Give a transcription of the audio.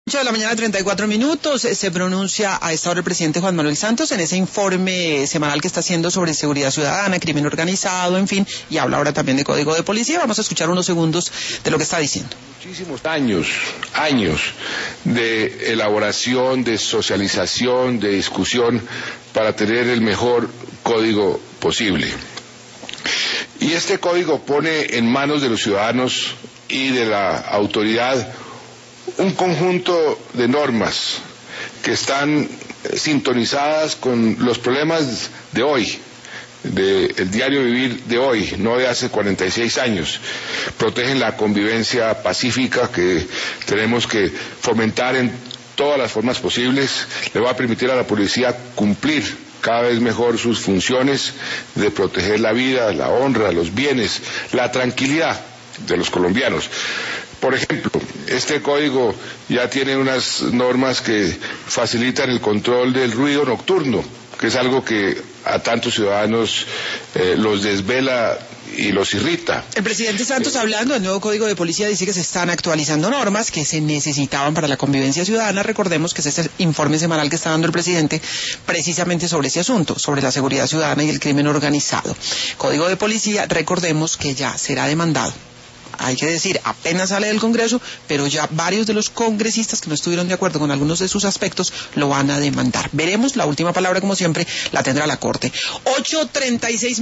8 de la mañana, 34 minutos, se pronuncia a esta hora el presidente Juan Manuel Santos en ese informe semanal que está haciendo sobre seguridad ciudadana, crimen organizado, en fin, y habla ahora también de código de policía. Vamos a escuchar unos segundos de lo que está diciendo. Muchísimos años de elaboración, de socialización, de discusión para tener el mejor código posible. Y este código pone en manos de los ciudadanos y de la autoridad un conjunto de normas que están sintonizadas con los problemas de hoy, del diario vivir de hoy, no de hace 46 años. Protegen la convivencia pacífica que tenemos que fomentar en todas las formas posibles. Le va a permitir a la policía cumplir cada vez mejor sus funciones de proteger la vida, la honra, los bienes, la tranquilidad de los colombianos. Por ejemplo, este código ya tiene unas normas que facilitan el control del ruido nocturno, que es algo que a tantos ciudadanos los desvela y los irrita. El presidente Santos, hablando del nuevo código de policía, dice que se están actualizando normas que se necesitaban para la convivencia ciudadana. Recordemos que ese es el informe semanal que está dando el presidente precisamente sobre ese asunto, sobre la seguridad ciudadana y el crimen organizado. Código de policía, recordemos que ya será demandado. Hay que decir, apenas sale del Congreso, pero ya varios de los congresistas que no estuvieron de acuerdo con algunos de sus aspectos lo van a demandar. Veremos, la última palabra, como siempre, la tendrá la Corte. 8:36